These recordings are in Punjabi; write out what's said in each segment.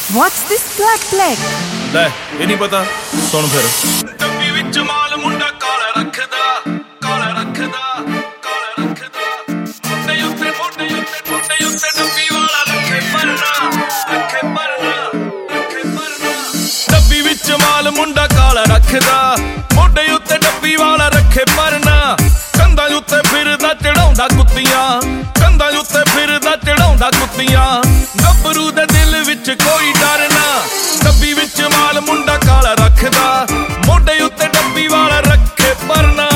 What's this black? ਲੈ ਇਹ ਨਹੀਂ ਪਤਾ, ਸੁਣ ਫਿਰ। ਡੱਬੀ ਵਿੱਚ ਮਾਲ ਮੁੰਡਾ ਕਾਲਾ ਰੱਖਦਾ, ਕਾਲਾ ਰੱਖਦਾ, ਕਾਲਾ ਰੱਖਦਾ। ਮੋਢੇ ਉੱਤੇ ਮੋਢੇ ਉੱਤੇ ਮੋਢੇ ਉੱਤੇ ਡੱਬੀ ਵਾਲਾ ਰੱਖੇ ਪਰਨਾ, ਰੱਖੇ ਪਰਨਾ, ਰੱਖੇ ਪਰਨਾ। ਡੱਬੀ ਵਿੱਚ ਮਾਲ ਮੁੰਡਾ ਕਾਲਾ ਰੱਖਦਾ, ਮੋਢੇ ਉੱਤੇ ਡੱਬੀ ਵਾਲਾ ਰੱਖੇ ਪਰਨਾ। ਕੰਧਾਂ ਉੱਤੇ ਫਿਰਦਾ ਚੜਾਉਂਦਾ ਕੁੱਤੀਆਂ, ਕੰਧਾਂ ਉੱਤੇ ਫਿਰਦਾ ਚੜਾਉਂਦਾ ਕੁੱਤੀਆਂ। ਗੱਭਰੂ ਦੇ ਦਿਲ ਵਿੱਚ ਕੋਈ ਡਰ ਨਾ, ਡੱਬੀ ਵਿੱਚ ਮਾਲ ਮੁੰਡਾ ਕਾਲਾ ਰੱਖਦਾ, ਮੋਢੇ ਉੱਤੇ ਡੱਬੀ ਵਾਲਾ ਰੱਖੇ ਪਰਨਾ।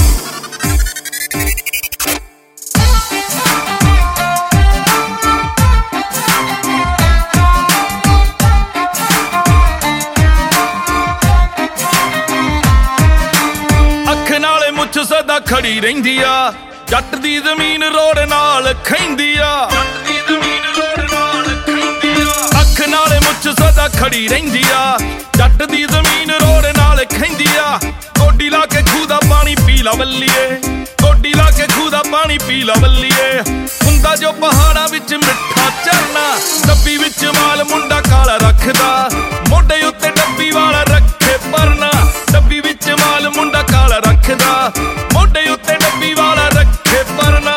ਅੱਖ ਨਾਲੇ ਮੁੱਛ ਸਦਾ ਖੜੀ ਰਹਿੰਦੀ ਆ, ਜੱਟ ਦੀ ਜ਼ਮੀਨ ਰੋੜ ਨਾਲ ਖੈਂਦੀ ਆ, ਜੱਟ ਦੀ ਜ਼ਮੀਨ ਰੋੜ ਨਾਲ ਖੈਂਦੀ ਆ। ਅੱਖ ਨਾਲੇ ਮੁੱਛ ਸਦਾ ਖੜੀ ਰਹਿੰਦੀ ਆ, ਜੱਟ ਦੀ ਜ਼ਮੀਨ ਰੋੜ ਨਾਲ ਖੈਂਦੀ ਆ। ਗੋਡੀ ਲਾ ਕੇ ਖੂਹ ਦਾ ਪਾਣੀ ਪੀ ਲਾ ਵੱਲੀਏ, ਗੋਡੀ ਲਾ ਕੇ ਖੂਹ ਦਾ ਪਾਣੀ ਪੀ ਲਾ ਵੱਲੀਏ। ਹੁੰਦਾ ਜੋ ਪਹਾੜਾਂ ਵਿੱਚ ਮਿੱਠਾ ਝਰਨਾ, ਡੱਬੀ ਵਿੱਚ ਮਾਲ ਮੁੰਡਾ ਕਾਲਾ ਰੱਖਦਾ, ਮੋਢੇ ਉੱਤੇ ਡੱਬੀ ਵਾਲਾ ਰੱਖੇ ਪਰਨਾ। ਡੱਬੀ ਵਿੱਚ ਮਾਲ ਮੁੰਡਾ ਕਾਲਾ ਰੱਖਦਾ, ਮੋਢੇ ਉੱਤੇ ਡੱਬੀ ਵਾਲਾ ਰੱਖੇ ਪਰਨਾ।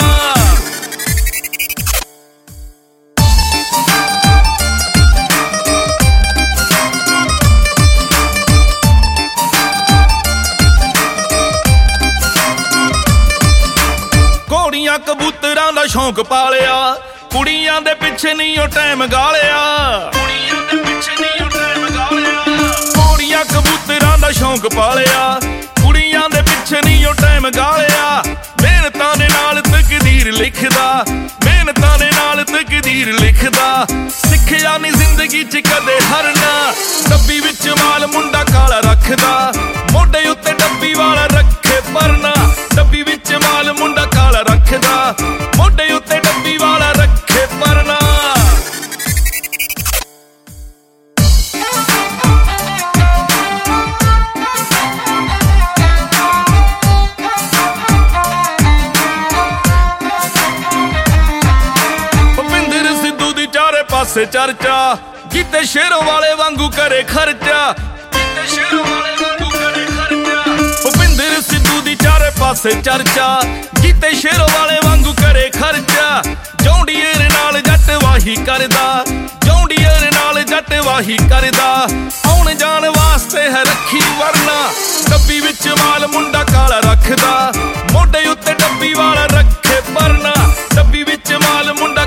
ਘੋੜੀਆਂ ਕਬੂਤਰਾਂ ਦਾ ਸ਼ੌਂਕ ਪਾਲਿਆ, ਕੁੜੀਆਂ ਦੇ ਪਿੱਛੇ ਨਹੀਂ ਉਹ ਟਾਈਮ ਗਾਲਿਆ, ਕੁੜੀਆਂ ਦੇ ਪਿੱਛੇ ਨਹੀਂ ਉਹ ਟਾਈਮ ਗਾਲਿਆ। ਘੋੜੀਆਂ ਕਬੂਤਰਾਂ ਦਾ ਸ਼ੌਂਕ ਪਾਲਿਆ, ਕੁੜੀਆਂ ਦੇ ਪਿੱਛੇ ਨਹੀਂ ਉਹ ਟਾਈਮ ਗਾਲਿਆ। ਮਿਹਨਤਾਂ ਦੇ ਨਾਲ ਤਕਦੀਰ ਲਿਖਦਾ, ਮਿਹਨਤਾਂ ਦੇ ਨਾਲ ਤਕਦੀਰ ਲਿਖਦਾ। ਸਿੱਖਿਆ ਨਹੀਂ ਜ਼ਿੰਦਗੀ 'ਚ ਕਦੇ ਹਾਰਨਾ, ਡੱਬੀ ਵਿੱਚ ਮਾਲ ਮੁੰਡਾ ਕਾਲਾ ਰੱਖਦਾ, ਮੋਢੇ ਉੱਤੇ ਡੱਬੀ ਵਾਲਾ ਰੱਖੇ ਪਰਨਾ। ਡੱਬੀ ਵਿੱਚ ਮਾਲ ਮੁੰਡਾ ਕਾਲਾ ਰੱਖਦਾ, ਮੋਢੇ ਉੱਤੇ ਡੱਬੀ ਵਾਲਾ ਰੱਖੇ ਪਰਨਾ। ਭੁਪਿੰਦਰ ਸਿੱਧੂ ਦੀ ਚਾਰੇ ਪਾਸੇ ਚਰਚਾ, ਕੀਤੇ ਸ਼ੇਰੋਂ ਵਾਲੇ ਵਾਂਗੂ ਕਰੇ ਖਰਚਾ, ਕੀਤੇ ਸ਼ੇਰੋਂ ਵਾਲੇ ਵਾਂਗੂ ਕਰੇ ਖਰਚਾ। ਭੁਪਿੰਦਰ ਸਿੱਧੂ ਦੀ ਚਾਰੇ ਪਾਸੇ ਚਰਚਾ, ਕੀਤੇ ਸ਼ੇਰੋਂ ਵਾਲੇ ਵਾਂਗੂ ਕਰੇ ਖਰਚਾ। ਜੌਂਡੀਏਰ ਨਾਲ ਜੱਟ ਵਾਹੀ ਕਰਦਾ, ਜੌਂਡੀਏਰ ਨਾਲ ਜੱਟ ਵਾਹੀ ਕਰਦਾ। ਆਉਣ ਜਾਣ ਵਾਸਤੇ ਹੈ ਰੱਖੀ ਵਰਨਾ, ਡੱਬੀ ਵਿੱਚ ਮਾਲ ਮੁੰਡਾ ਕਾਲਾ ਰੱਖਦਾ, ਮੋਢੇ ਉੱਤੇ ਡੱਬੀ ਵਾਲਾ ਰੱਖੇ ਪਰਨਾ। ਡੱਬੀ ਵਿੱਚ ਮਾਲ ਮੁੰਡਾ